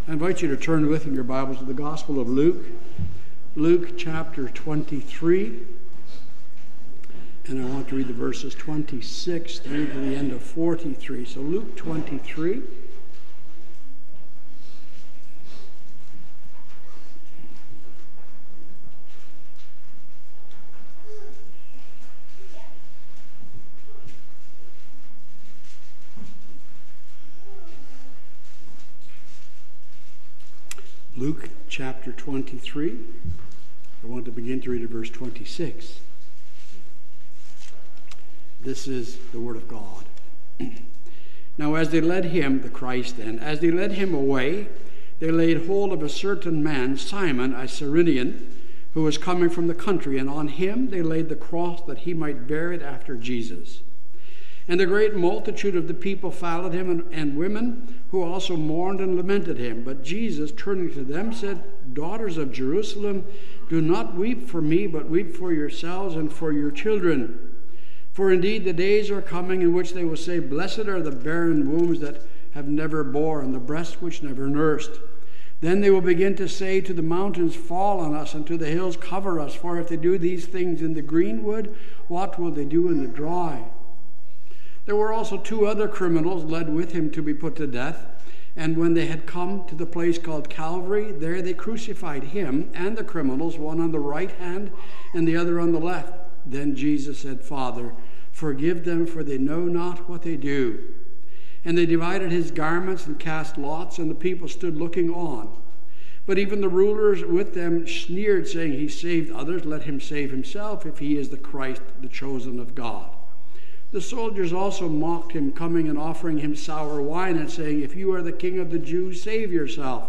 I invite you to turn with in your Bibles to the Gospel of Luke, Luke chapter 23. And I want to read the verses 26 through to the end of 43. So Luke 23. Luke chapter 23. I want to begin to read at verse 26. This is the word of God. Now as they led him, the Christ then, as they led him away, they laid hold of a certain man, Simon, a Cyrenian, who was coming from the country, and on him they laid the cross that he might bear it after Jesus. And a great multitude of the people followed him, and women who also mourned and lamented him. But Jesus, turning to them, said, Daughters of Jerusalem, do not weep for me, but weep for yourselves and for your children. For indeed the days are coming in which they will say, Blessed are the barren wombs that have never bore, and the breasts which never nursed. Then they will begin to say to the mountains, Fall on us, and to the hills, Cover us. For if they do these things in the green wood, what will they do in the dry? There were also two other criminals led with him to be put to death. And when they had come to the place called Calvary, there they crucified him and the criminals, one on the right hand and the other on the left. Then Jesus said, Father, forgive them, for they know not what they do. And they divided his garments and cast lots, and the people stood looking on. But even the rulers with them sneered, saying, He saved others, let him save himself, if he is the Christ, the chosen of God. The soldiers also mocked him, coming and offering him sour wine, and saying, If you are the king of the Jews, save yourself.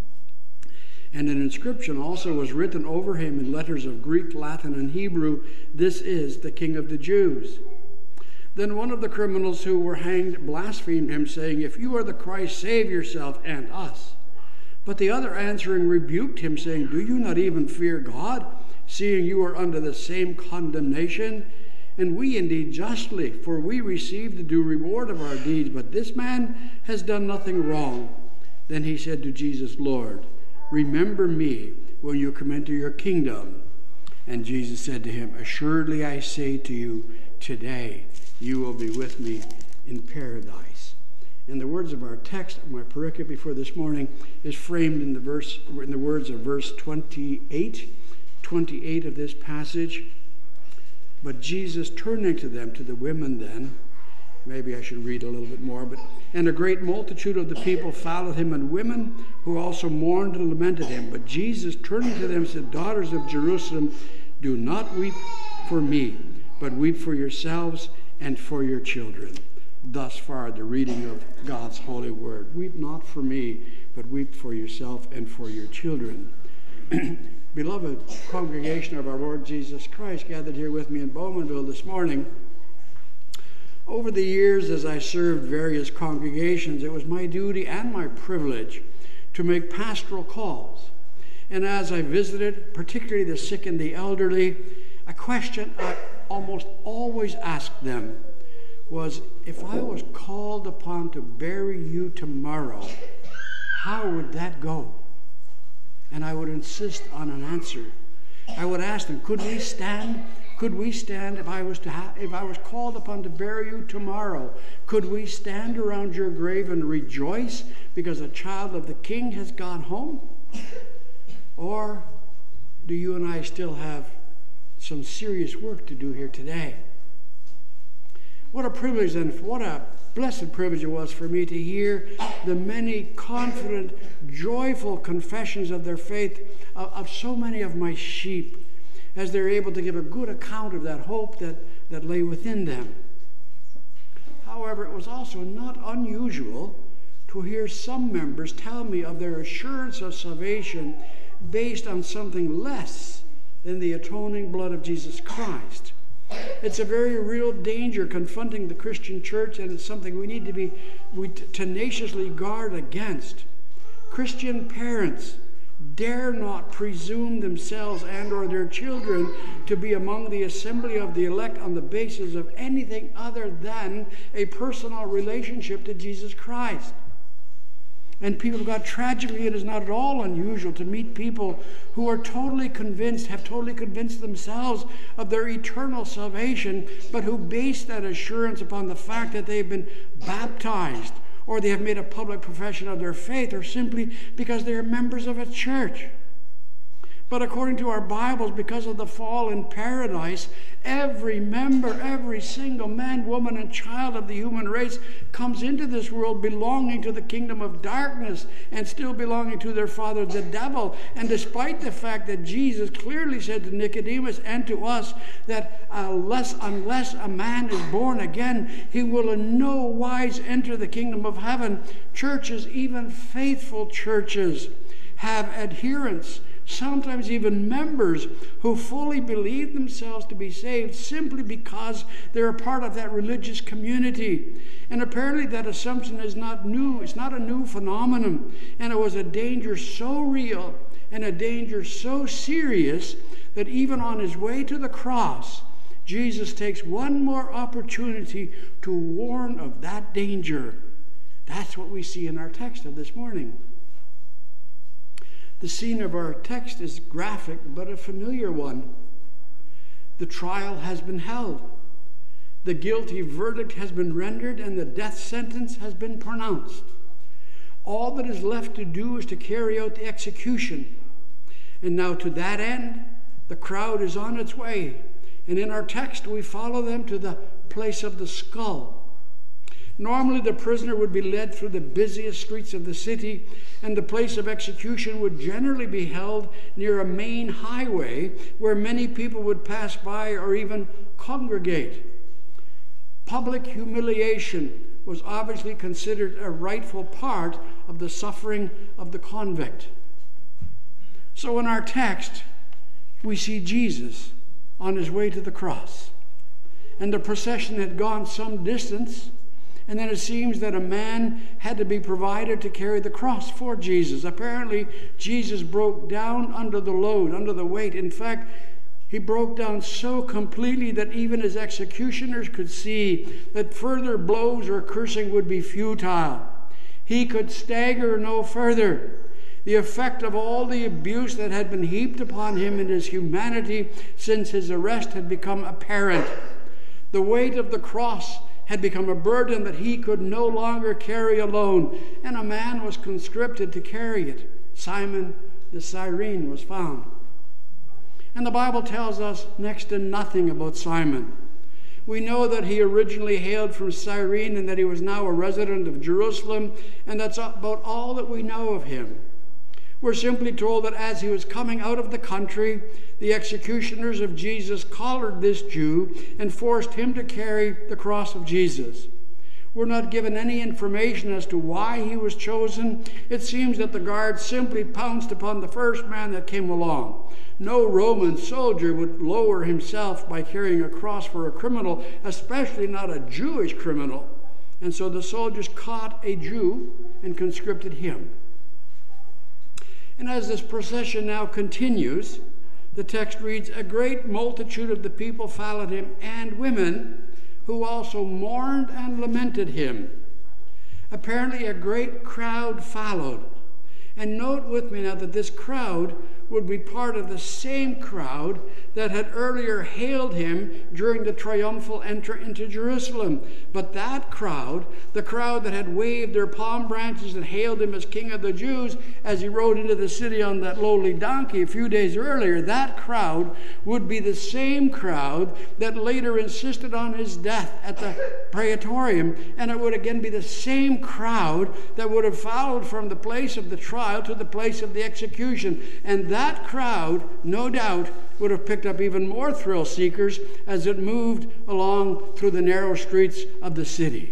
And an inscription also was written over him in letters of Greek, Latin, and Hebrew, This is the King of the Jews. Then one of the criminals who were hanged blasphemed him, saying, If you are the Christ, save yourself and us. But the other answering rebuked him, saying, Do you not even fear God, seeing you are under the same condemnation? And we indeed justly, for we receive the due reward of our deeds, but this man has done nothing wrong. Then he said to Jesus, Lord, remember me when you come into your kingdom. And Jesus said to him, Assuredly I say to you, today you will be with me in paradise. And the words of our text, my pericope for this morning, is framed in the words of verse 28 of this passage. But Jesus, turning to them, to the women then, maybe I should read a little bit more, and a great multitude of the people followed him, and women who also mourned and lamented him. But Jesus, turning to them, said, Daughters of Jerusalem, do not weep for me, but weep for yourselves and for your children. Thus far the reading of God's holy word. Weep not for me, but weep for yourself and for your children. Beloved congregation of our Lord Jesus Christ, gathered here with me in Bowmanville this morning, over the years as I served various congregations, it was my duty and my privilege to make pastoral calls. And as I visited, particularly the sick and the elderly, a question I almost always asked them was, if I was called upon to bury you tomorrow, how would that go? And I would insist on an answer. I would ask them, could we stand? Could we stand if I was called upon to bury you tomorrow? Could we stand around your grave and rejoice because a child of the King has gone home? Or do you and I still have some serious work to do here today? What a privilege and what a blessed privilege it was for me to hear the many confident, joyful confessions of their faith of so many of my sheep, as they're able to give a good account of that hope that lay within them. However, it was also not unusual to hear some members tell me of their assurance of salvation based on something less than the atoning blood of Jesus Christ. It's a very real danger confronting the Christian church, and it's something we need to tenaciously guard against. Christian parents dare not presume themselves and or their children to be among the assembly of the elect on the basis of anything other than a personal relationship to Jesus Christ. And people of God, tragically, it is not at all unusual to meet people who are totally convinced, have totally convinced themselves of their eternal salvation, but who base that assurance upon the fact that they've been baptized, or they have made a public profession of their faith, or simply because they are members of a church. But according to our Bibles, because of the fall in paradise, every member, every single man, woman, and child of the human race comes into this world belonging to the kingdom of darkness and still belonging to their father, the devil. And despite the fact that Jesus clearly said to Nicodemus and to us that unless a man is born again, he will in no wise enter the kingdom of heaven, churches, even faithful churches, have adherents, sometimes even members, who fully believe themselves to be saved simply because they're a part of that religious community. And apparently that assumption is not new. It's not a new phenomenon. And it was a danger so real and a danger so serious that even on his way to the cross, Jesus takes one more opportunity to warn of that danger. That's what we see in our text of this morning. The scene of our text is graphic, but a familiar one. The trial has been held. The guilty verdict has been rendered, and the death sentence has been pronounced. All that is left to do is to carry out the execution. And now to that end, the crowd is on its way. And in our text, we follow them to the place of the skull. Normally, the prisoner would be led through the busiest streets of the city, and the place of execution would generally be held near a main highway where many people would pass by or even congregate. Public humiliation was obviously considered a rightful part of the suffering of the convict. So in our text, we see Jesus on his way to the cross, and the procession had gone some distance. And then it seems that a man had to be provided to carry the cross for Jesus. Apparently, Jesus broke down under the load, under the weight. In fact, he broke down so completely that even his executioners could see that further blows or cursing would be futile. He could stagger no further. The effect of all the abuse that had been heaped upon him in his humanity since his arrest had become apparent. The weight of the cross had become a burden that he could no longer carry alone, and a man was conscripted to carry it. Simon the Cyrene was found. And the Bible tells us next to nothing about Simon. We know that he originally hailed from Cyrene and that he was now a resident of Jerusalem, and that's about all that we know of him. We're simply told that as he was coming out of the country, the executioners of Jesus collared this Jew and forced him to carry the cross of Jesus. We're not given any information as to why he was chosen. It seems that the guards simply pounced upon the first man that came along. No Roman soldier would lower himself by carrying a cross for a criminal, especially not a Jewish criminal. And so the soldiers caught a Jew and conscripted him. And as this procession now continues, the text reads, "A great multitude of the people followed him, and women who also mourned and lamented him." Apparently a great crowd followed. And note with me now that this crowd would be part of the same crowd that had earlier hailed him during the triumphal entry into Jerusalem. But that crowd, the crowd that had waved their palm branches and hailed him as King of the Jews as he rode into the city on that lowly donkey a few days earlier, that crowd would be the same crowd that later insisted on his death at the Praetorium, and it would again be the same crowd that would have followed from the place of the trial to the place of the execution. And that crowd, no doubt, would have picked up even more thrill seekers as it moved along through the narrow streets of the city.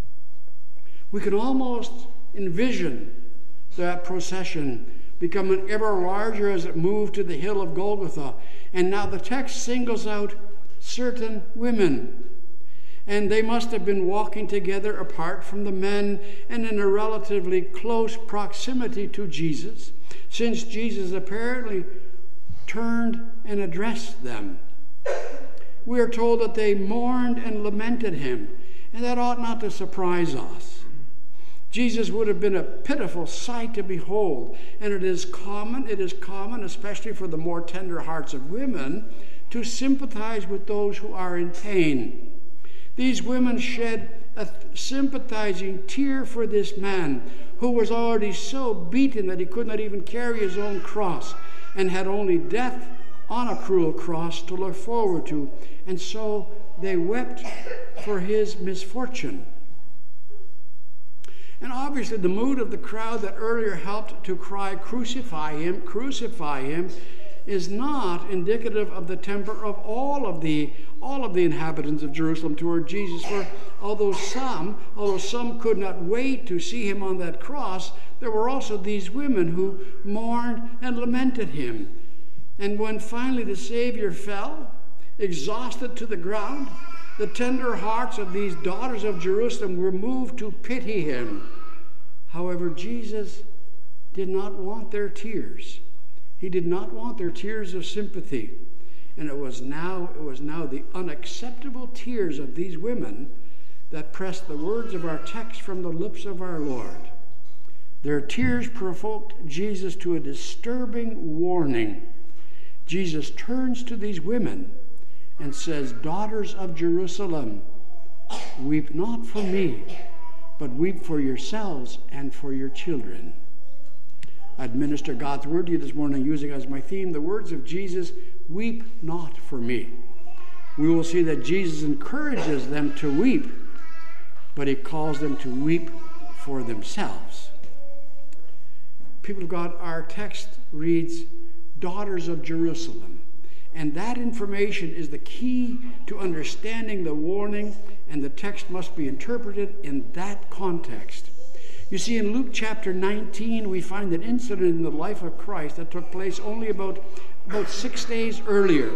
We can almost envision that procession becoming ever larger as it moved to the hill of Golgotha. And now the text singles out certain women. And they must have been walking together apart from the men and in a relatively close proximity to Jesus, since Jesus apparently turned and addressed them. We are told that they mourned and lamented him, and that ought not to surprise us. Jesus would have been a pitiful sight to behold, and it is common, especially for the more tender hearts of women, to sympathize with those who are in pain. These women shed a sympathizing tear for this man who was already so beaten that he could not even carry his own cross and had only death on a cruel cross to look forward to. And so they wept for his misfortune. And obviously the mood of the crowd that earlier helped to cry, crucify him, is not indicative of the temper of all of the inhabitants of Jerusalem toward Jesus. For although some could not wait to see him on that cross, there were also these women who mourned and lamented him. And when finally the Savior fell, exhausted to the ground, the tender hearts of these daughters of Jerusalem were moved to pity him. However, Jesus did not want their tears. He did not want their tears of sympathy. And it was now the unacceptable tears of these women that pressed the words of our text from the lips of our Lord. Their tears provoked Jesus to a disturbing warning. Jesus turns to these women and says, "Daughters of Jerusalem, weep not for me, but weep for yourselves and for your children." I administer God's word to you this morning using as my theme the words of Jesus, "Weep not for me." We will see that Jesus encourages them to weep, but he calls them to weep for themselves. People of God, our text reads, "Daughters of Jerusalem." And that information is the key to understanding the warning, and the text must be interpreted in that context. You see, in Luke chapter 19, we find an incident in the life of Christ that took place only about 6 days earlier.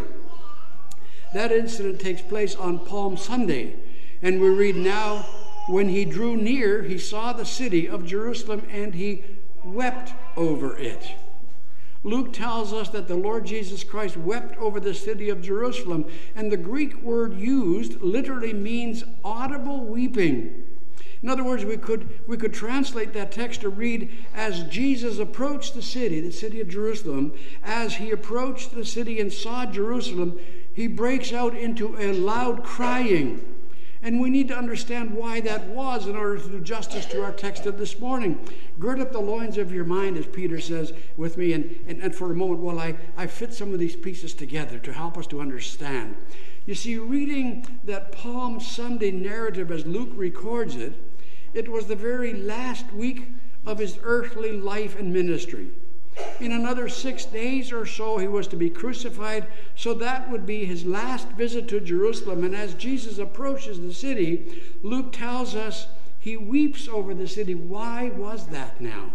That incident takes place on Palm Sunday, and we read now, "When he drew near, he saw the city of Jerusalem, and he wept over it." Luke tells us that the Lord Jesus Christ wept over the city of Jerusalem, and the Greek word used literally means audible weeping. In other words, we could translate that text to read, as Jesus approached the city of Jerusalem, as he approached the city and saw Jerusalem, he breaks out into a loud crying. And we need to understand why that was in order to do justice to our text of this morning. Gird up the loins of your mind, as Peter says with me, and for a moment while I fit some of these pieces together to help us to understand. You see, reading that Palm Sunday narrative as Luke records it, it was the very last week of his earthly life and ministry. In another 6 days or so, he was to be crucified, so that would be his last visit to Jerusalem. And as Jesus approaches the city, Luke tells us he weeps over the city. Why was that now?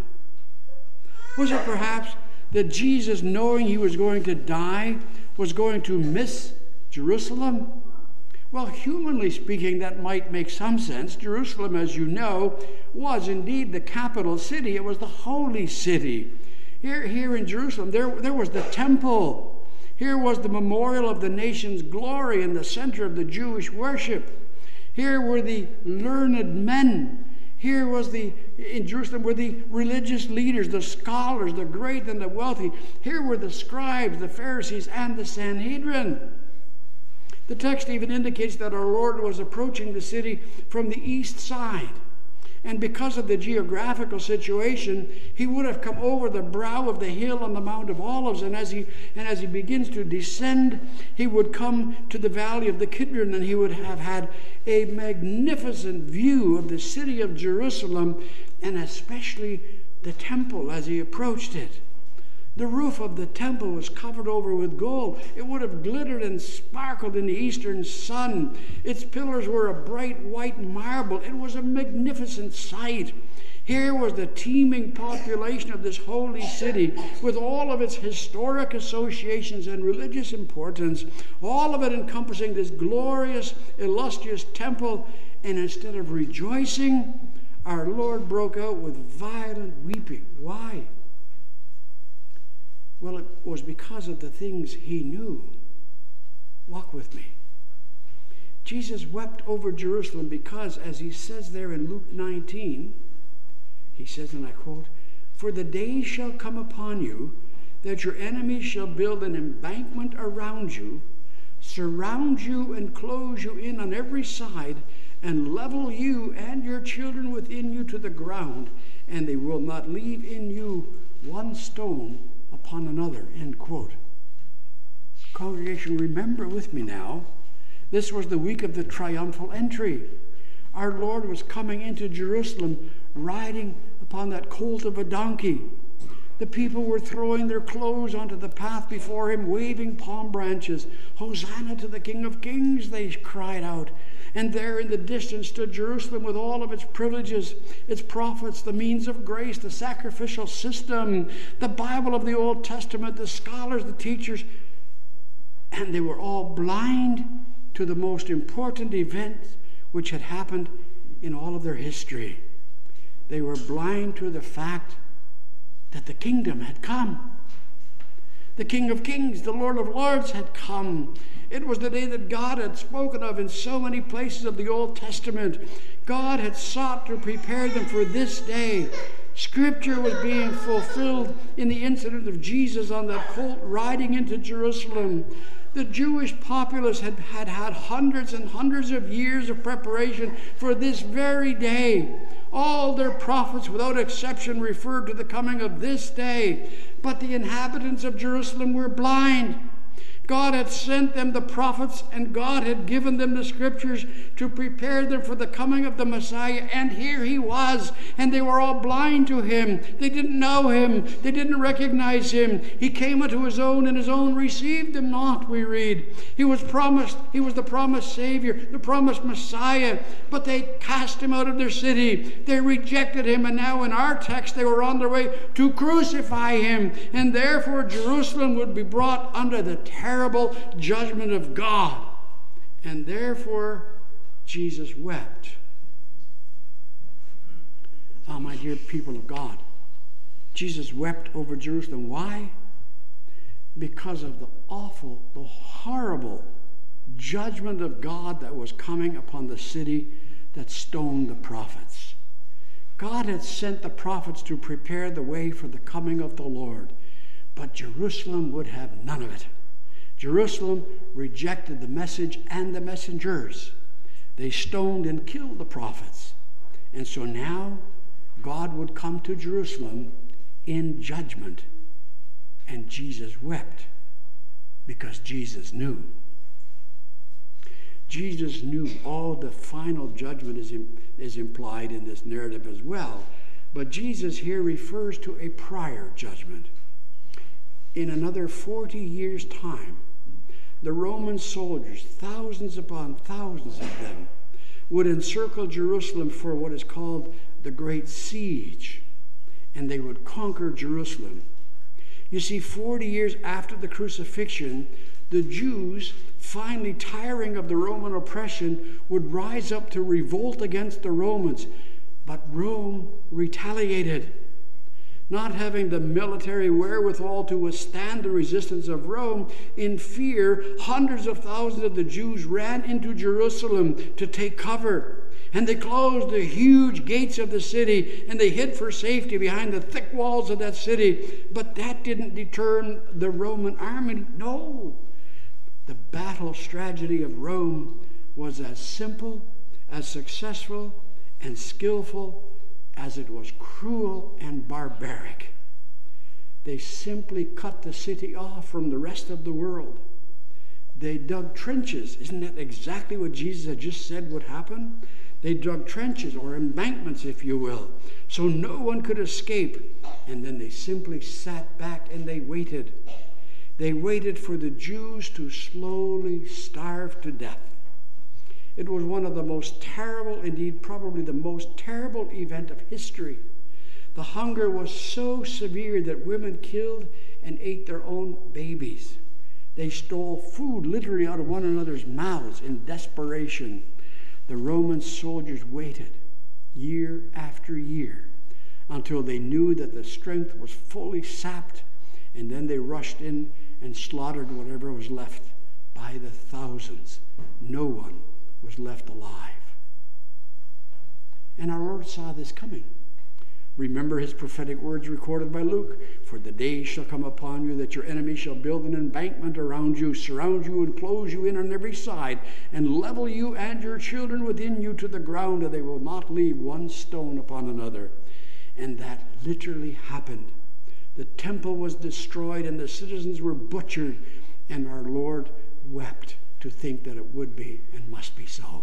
Was it perhaps that Jesus, knowing he was going to die, was going to miss Jerusalem? Well, humanly speaking, that might make some sense. Jerusalem, as you know, was indeed the capital city. It was the holy city. Here in Jerusalem, there was the temple. Here was the memorial of the nation's glory and the center of the Jewish worship. Here were the learned men. In Jerusalem were the religious leaders, the scholars, the great and the wealthy. Here were the scribes, the Pharisees, and the Sanhedrin. The text even indicates that our Lord was approaching the city from the east side. And because of the geographical situation, he would have come over the brow of the hill on the Mount of Olives, and as he begins to descend, he would come to the valley of the Kidron, and he would have had a magnificent view of the city of Jerusalem, and especially the temple as he approached it. The roof of the temple was covered over with gold. It would have glittered and sparkled in the eastern sun. Its pillars were of bright white marble. It was a magnificent sight. Here was the teeming population of this holy city with all of its historic associations and religious importance, all of it encompassing this glorious, illustrious temple. And instead of rejoicing, our Lord broke out with violent weeping. Why? Well, it was because of the things he knew. Walk with me. Jesus wept over Jerusalem because, as he says there in Luke 19, He says, and I quote, "For the day shall come upon you that your enemies shall build an embankment around you, surround you and close you in on every side, and level you and your children within you to the ground, and they will not leave in you one stone upon another." End quote. Congregation, remember with me now, this was the week of the triumphal entry. Our Lord was coming into Jerusalem riding upon that colt of a donkey. The people were throwing their clothes onto the path before him, waving palm branches. "Hosanna to the King of Kings," they cried out. And there in the distance stood Jerusalem with all of its privileges, its prophets, the means of grace, the sacrificial system, the Bible of the Old Testament, the scholars, the teachers. And they were all blind to the most important event which had happened in all of their history. They were blind to the fact that the kingdom had come. The King of Kings, the Lord of Lords had come. It was the day that God had spoken of in so many places of the Old Testament. God had sought to prepare them for this day. Scripture was being fulfilled in the incident of Jesus on that colt riding into Jerusalem. The Jewish populace had had hundreds and hundreds of years of preparation for this very day. All their prophets, without exception, referred to the coming of this day. But the inhabitants of Jerusalem were blind. God had sent them the prophets, and God had given them the scriptures to prepare them for the coming of the Messiah. And here he was, and they were all blind to him. They didn't know him. They didn't recognize him. He came unto his own, and his own received him not, we read. He was promised. He was the promised Savior, the promised Messiah. But they cast him out of their city. They rejected him, and now in our text they were on their way to crucify him. And therefore Jerusalem would be brought under the terrible judgment of God. And therefore Jesus wept. Oh, my dear people of God, Jesus wept over Jerusalem. Why? Because of the awful, the horrible judgment of God that was coming upon the city that stoned the prophets. God had sent the prophets to prepare the way for the coming of the Lord, but Jerusalem would have none of it. Jerusalem rejected the message and the messengers. They stoned and killed the prophets. And so now God would come to Jerusalem in judgment. And Jesus wept because Jesus knew. Jesus knew. All the final judgment is implied in this narrative as well. But Jesus here refers to a prior judgment. In another 40 years' time, the Roman soldiers, thousands upon thousands of them, would encircle Jerusalem for what is called the Great Siege, and they would conquer Jerusalem. You see, 40 years after the crucifixion, the Jews, finally tiring of the Roman oppression, would rise up to revolt against the Romans. But Rome retaliated. Not having the military wherewithal to withstand the resistance of Rome, in fear, hundreds of thousands of the Jews ran into Jerusalem to take cover. And they closed the huge gates of the city, and they hid for safety behind the thick walls of that city. But that didn't deter the Roman army. No. The battle strategy of Rome was as simple, as successful, and skillful as it was cruel and barbaric. They simply cut the city off from the rest of the world. They dug trenches. Isn't that exactly what Jesus had just said would happen? They dug trenches, or embankments, if you will, so no one could escape. And then they simply sat back and they waited. They waited for the Jews to slowly starve to death. It was one of the most terrible, indeed probably the most terrible event of history. The hunger was so severe that women killed and ate their own babies. They stole food literally out of one another's mouths in desperation. The Roman soldiers waited year after year until they knew that the strength was fully sapped, and then they rushed in and slaughtered whatever was left by the thousands. No one was left alive. And our Lord saw this coming. Remember his prophetic words recorded by Luke. For the days shall come upon you that your enemies shall build an embankment around you, surround you and close you in on every side, and level you and your children within you to the ground, and they will not leave one stone upon another. And that literally happened. The temple was destroyed and the citizens were butchered, and our Lord wept to think that it would be and must be so.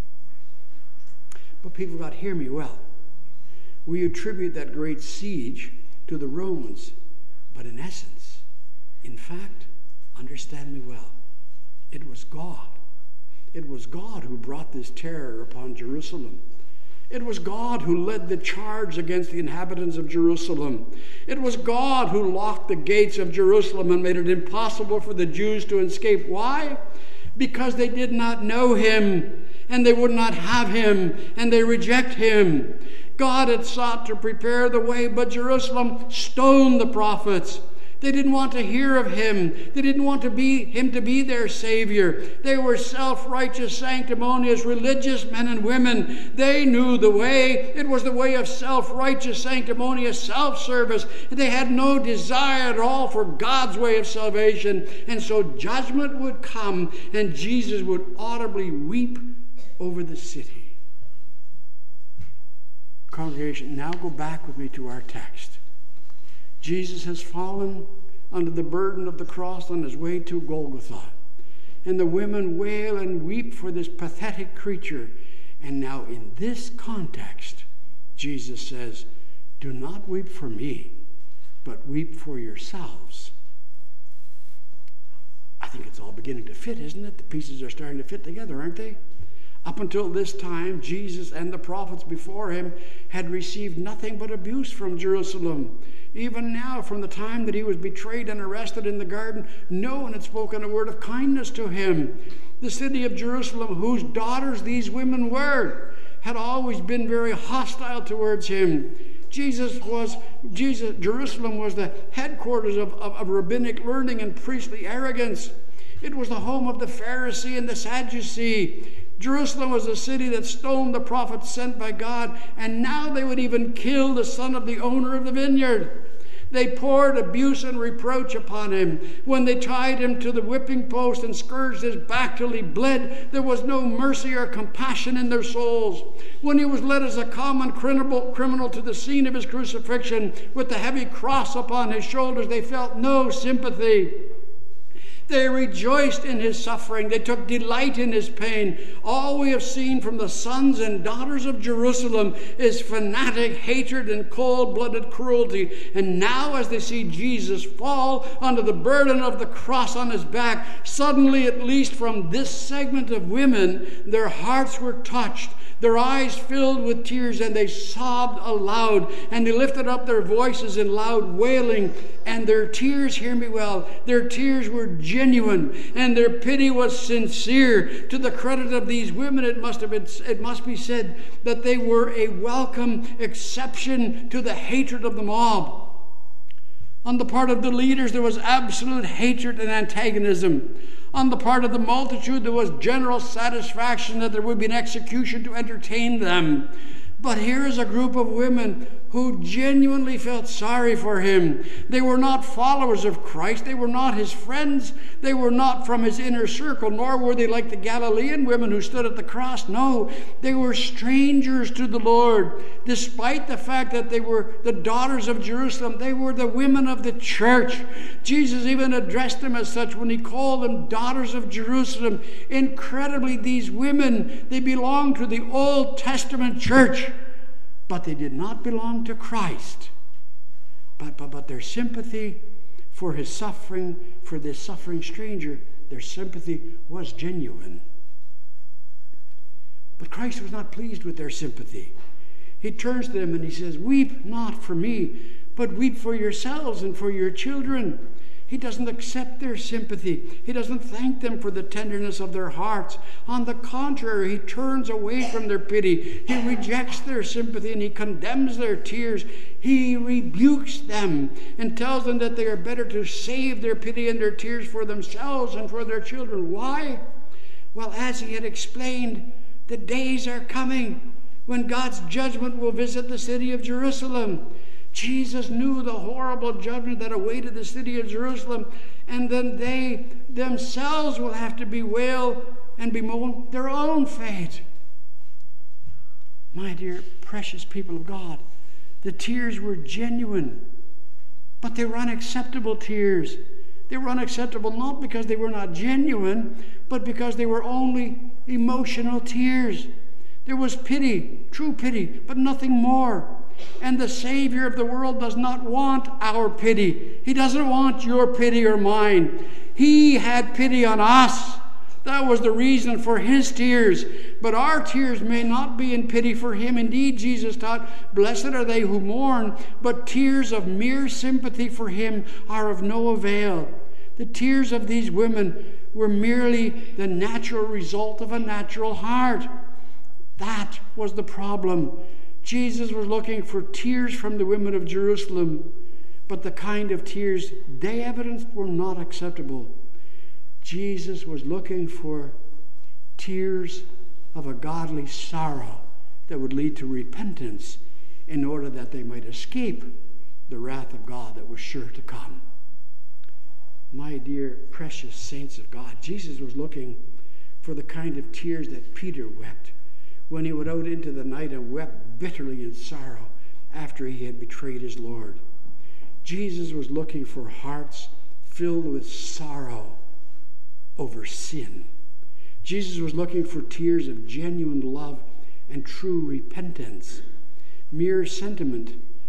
But people got to hear me well. We attribute that great siege to the Romans, but in essence, in fact, understand me well, it was God. It was God who brought this terror upon Jerusalem. It was God who led the charge against the inhabitants of Jerusalem. It was God who locked the gates of Jerusalem and made it impossible for the Jews to escape. Why? Because they did not know him, and they would not have him, and they reject him. God had sought to prepare the way, but Jerusalem stoned the prophets. They didn't want to hear of him. They didn't want him to be their Savior. They were self-righteous, sanctimonious, religious men and women. They knew the way. It was the way of self-righteous, sanctimonious self-service. They had no desire at all for God's way of salvation. And so judgment would come, and Jesus would audibly weep over the city. Congregation, now go back with me to our text. Jesus has fallen under the burden of the cross on his way to Golgotha. And the women wail and weep for this pathetic creature. And now in this context, Jesus says, do not weep for me, but weep for yourselves. I think it's all beginning to fit, isn't it? The pieces are starting to fit together, aren't they? Up until this time, Jesus and the prophets before him had received nothing but abuse from Jerusalem. Even now, from the time that he was betrayed and arrested in the garden, no one had spoken a word of kindness to him. The city of Jerusalem, whose daughters these women were, had always been very hostile towards him. Jerusalem was the headquarters of rabbinic learning and priestly arrogance. It was the home of the Pharisee and the Sadducee. Jerusalem was a city that stoned the prophets sent by God, and now they would even kill the son of the owner of the vineyard. They poured abuse and reproach upon him. When they tied him to the whipping post and scourged his back till he bled, there was no mercy or compassion in their souls. When he was led as a common criminal to the scene of his crucifixion with the heavy cross upon his shoulders, they felt no sympathy. They rejoiced in his suffering. They took delight in his pain. All we have seen from the sons and daughters of Jerusalem is fanatic hatred and cold-blooded cruelty. And now as they see Jesus fall under the burden of the cross on his back, suddenly, at least from this segment of women, their hearts were touched. Their eyes filled with tears, and they sobbed aloud, and they lifted up their voices in loud wailing, and their tears, hear me well, their tears were genuine, and their pity was sincere. To the credit of these women, it must be said that they were a welcome exception to the hatred of the mob. On the part of the leaders, there was absolute hatred and antagonism. On the part of the multitude, there was general satisfaction that there would be an execution to entertain them. But here is a group of women who genuinely felt sorry for him. They were not followers of Christ. They were not his friends. They were not from his inner circle, nor were they like the Galilean women who stood at the cross. No, they were strangers to the Lord. Despite the fact that they were the daughters of Jerusalem, they were the women of the church. Jesus even addressed them as such when he called them daughters of Jerusalem. Incredibly, these women, they belonged to the Old Testament church. But they did not belong to Christ. But their sympathy for his suffering, for this suffering stranger, their sympathy was genuine. But Christ was not pleased with their sympathy. He turns to them and he says, "Weep not for me, but weep for yourselves and for your children." He doesn't accept their sympathy. He doesn't thank them for the tenderness of their hearts. On the contrary, he turns away from their pity. He rejects their sympathy and he condemns their tears. He rebukes them and tells them that they are better to save their pity and their tears for themselves and for their children. Why? Well, as he had explained, the days are coming when God's judgment will visit the city of Jerusalem. Jesus knew the horrible judgment that awaited the city of Jerusalem, and then they themselves will have to bewail and bemoan their own fate. My dear, precious people of God, the tears were genuine, but they were unacceptable tears. They were unacceptable not because they were not genuine, but because they were only emotional tears. There was pity, true pity, but nothing more. And the Savior of the world does not want our pity. He doesn't want your pity or mine. He had pity on us. That was the reason for his tears. But our tears may not be in pity for him. Indeed, Jesus taught, blessed are they who mourn, but tears of mere sympathy for him are of no avail. The tears of these women were merely the natural result of a natural heart. That was the problem. Jesus was looking for tears from the women of Jerusalem, but the kind of tears they evidenced were not acceptable. Jesus was looking for tears of a godly sorrow that would lead to repentance in order that they might escape the wrath of God that was sure to come. My dear, precious saints of God, Jesus was looking for the kind of tears that Peter wept when he went out into the night and wept bitterly in sorrow after he had betrayed his Lord. Jesus was looking for hearts filled with sorrow over sin. Jesus was looking for tears of genuine love and true repentance. Mere sentiment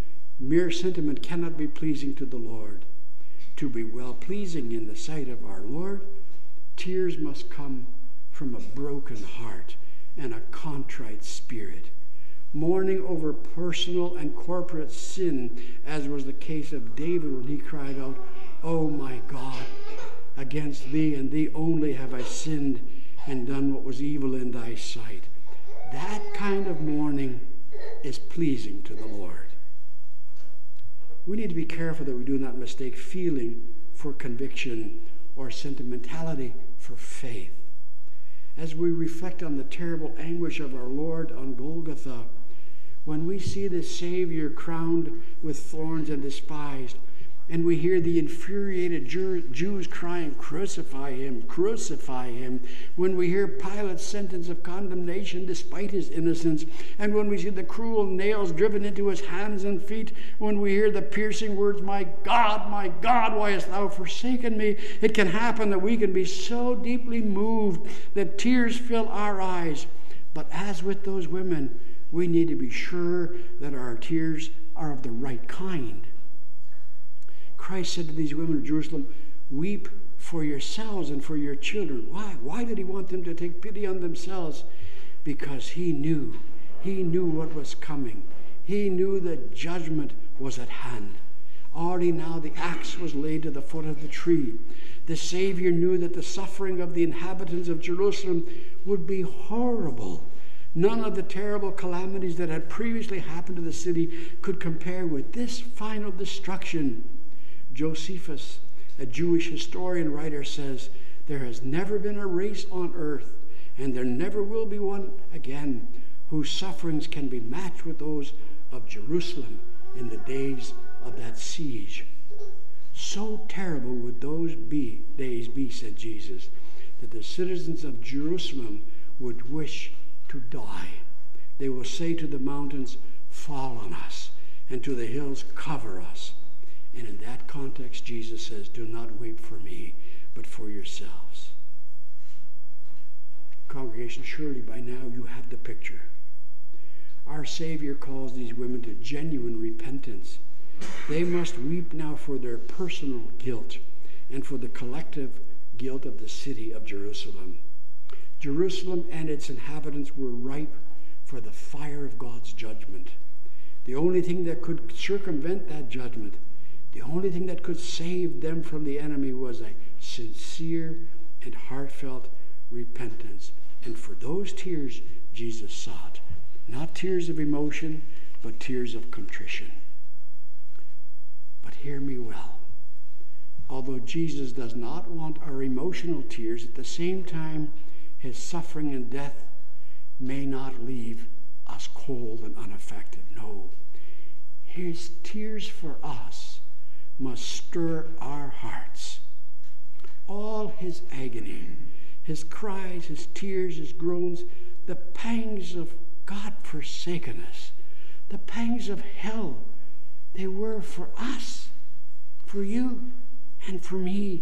cannot be pleasing to the Lord. To be well-pleasing in the sight of our Lord, tears must come from a broken heart and a contrite spirit. Mourning over personal and corporate sin, as was the case of David when he cried out, "Oh my God, against thee and thee only have I sinned and done what was evil in thy sight." That kind of mourning is pleasing to the Lord. We need to be careful that we do not mistake feeling for conviction or sentimentality for faith. As we reflect on the terrible anguish of our Lord on Golgotha, when we see the Savior crowned with thorns and despised, and we hear the infuriated Jews crying, "Crucify him, crucify him," when we hear Pilate's sentence of condemnation despite his innocence, and when we see the cruel nails driven into his hands and feet, when we hear the piercing words, my God, why hast thou forsaken me?" It can happen that we can be so deeply moved that tears fill our eyes. But as with those women, we need to be sure that our tears are of the right kind. Christ said to these women of Jerusalem, "Weep for yourselves and for your children." Why? Why did he want them to take pity on themselves? Because he knew what was coming. He knew that judgment was at hand. Already now the axe was laid to the foot of the tree. The Savior knew that the suffering of the inhabitants of Jerusalem would be horrible. None of the terrible calamities that had previously happened to the city could compare with this final destruction. Josephus, a Jewish historian writer, says, "There has never been a race on earth, and there never will be one again, whose sufferings can be matched with those of Jerusalem in the days of that siege." So terrible would those days be, said Jesus, that the citizens of Jerusalem would wish to die. They will say to the mountains, "Fall on us," and to the hills, "Cover us." And in that context, Jesus says, "Do not weep for me, but for yourselves." Congregation, surely by now you have the picture. Our Savior calls these women to genuine repentance. They must weep now for their personal guilt and for the collective guilt of the city of Jerusalem. Jerusalem and its inhabitants were ripe for the fire of God's judgment. The only thing that could circumvent that judgment, the only thing that could save them from the enemy, was a sincere and heartfelt repentance. And for those tears, Jesus sought. Not tears of emotion, but tears of contrition. But hear me well. Although Jesus does not want our emotional tears, at the same time, his suffering and death may not leave us cold and unaffected. No, his tears for us must stir our hearts. All his agony, his cries, his tears, his groans, the pangs of God-forsakenness, the pangs of hell, they were for us, for you, and for me.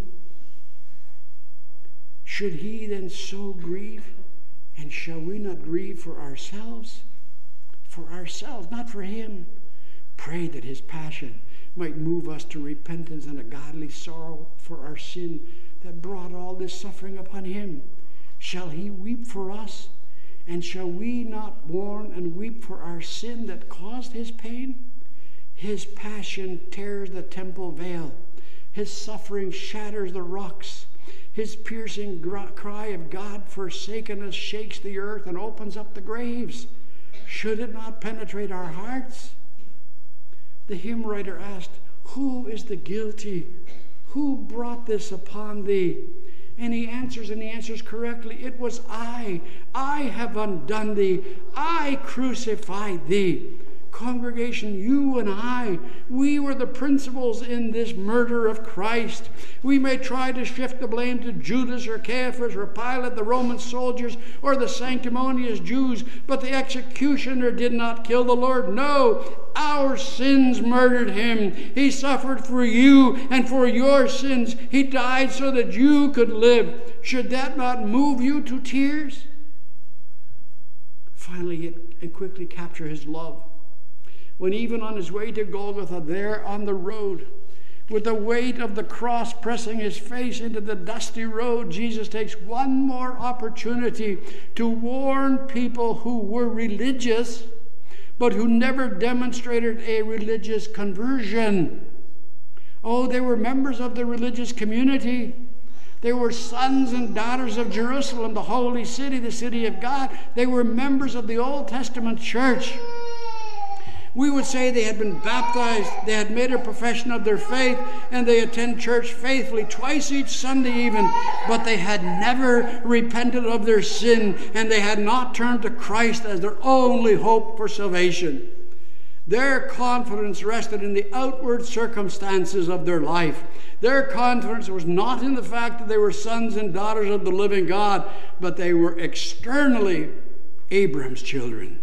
Should he then so grieve? And shall we not grieve for ourselves? For ourselves, not for him. Pray that his passion might move us to repentance and a godly sorrow for our sin that brought all this suffering upon him. Shall he weep for us? And shall we not mourn and weep for our sin that caused his pain? His passion tears the temple veil. His suffering shatters the rocks. His piercing cry of God-forsakenness shakes the earth and opens up the graves. Should it not penetrate our hearts? The hymn writer asked, who is the guilty? Who brought this upon thee? And he answers correctly. It was I. I have undone thee. I crucified thee. Congregation, you and I, we were the principals in this murder of Christ. We may try to shift the blame to Judas or Caiaphas or Pilate, the Roman soldiers, or the sanctimonious Jews, but the executioner did not kill the Lord. No, our sins murdered him. He suffered for you and for your sins. He died so that you could live. Should that not move you to tears? Finally, it quickly capture his love. When even on his way to Golgotha, there on the road, with the weight of the cross pressing his face into the dusty road, Jesus takes one more opportunity to warn people who were religious, but who never demonstrated a religious conversion. Oh, they were members of the religious community. They were sons and daughters of Jerusalem, the holy city, the city of God. They were members of the Old Testament church. We would say they had been baptized, they had made a profession of their faith, and they attend church faithfully twice each Sunday even, but they had never repented of their sin, and they had not turned to Christ as their only hope for salvation. Their confidence rested in the outward circumstances of their life. Their confidence was not in the fact that they were sons and daughters of the living God, but they were externally Abraham's children.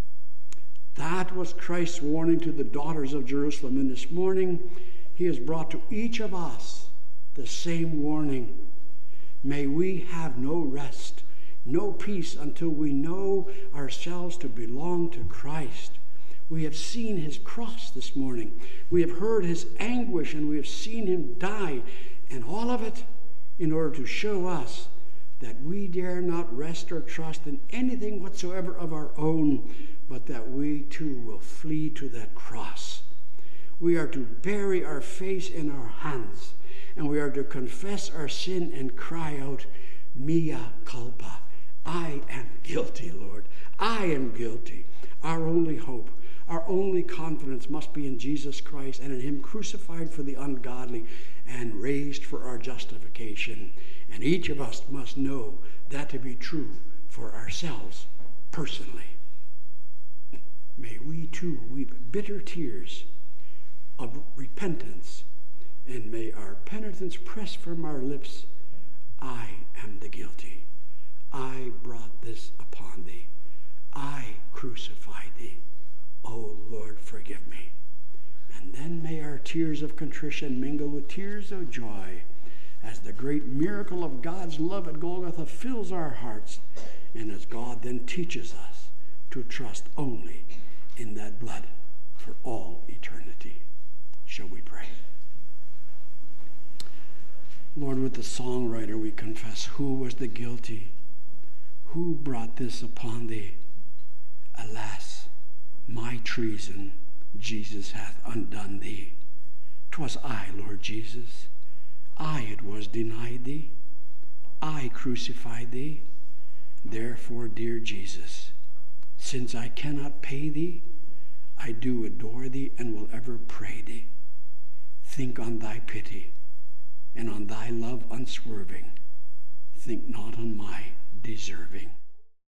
That was Christ's warning to the daughters of Jerusalem. And this morning, he has brought to each of us the same warning. May we have no rest, no peace until we know ourselves to belong to Christ. We have seen his cross this morning. We have heard his anguish, and we have seen him die. And all of it in order to show us that we dare not rest or trust in anything whatsoever of our own, but that we too will flee to that cross. We are to bury our face in our hands, and we are to confess our sin and cry out, Mea culpa. I am guilty, Lord. I am guilty. Our only hope, our only confidence must be in Jesus Christ and in him crucified for the ungodly and raised for our justification. And each of us must know that to be true for ourselves personally. May we too weep bitter tears of repentance, and may our penitence press from our lips, I am the guilty. I brought this upon thee. I crucified thee. O Lord, forgive me. And then may our tears of contrition mingle with tears of joy as the great miracle of God's love at Golgotha fills our hearts, and as God then teaches us to trust only in that blood for all eternity. Shall we pray? Lord, with the songwriter we confess, who was the guilty? Who brought this upon thee? Alas, my treason, Jesus hath undone thee. 'Twas I, Lord Jesus. I it was denied thee. I crucified thee. Therefore, dear Jesus, since I cannot pay thee, I do adore thee and will ever pray thee. Think on thy pity and on thy love unswerving. Think not on my deserving.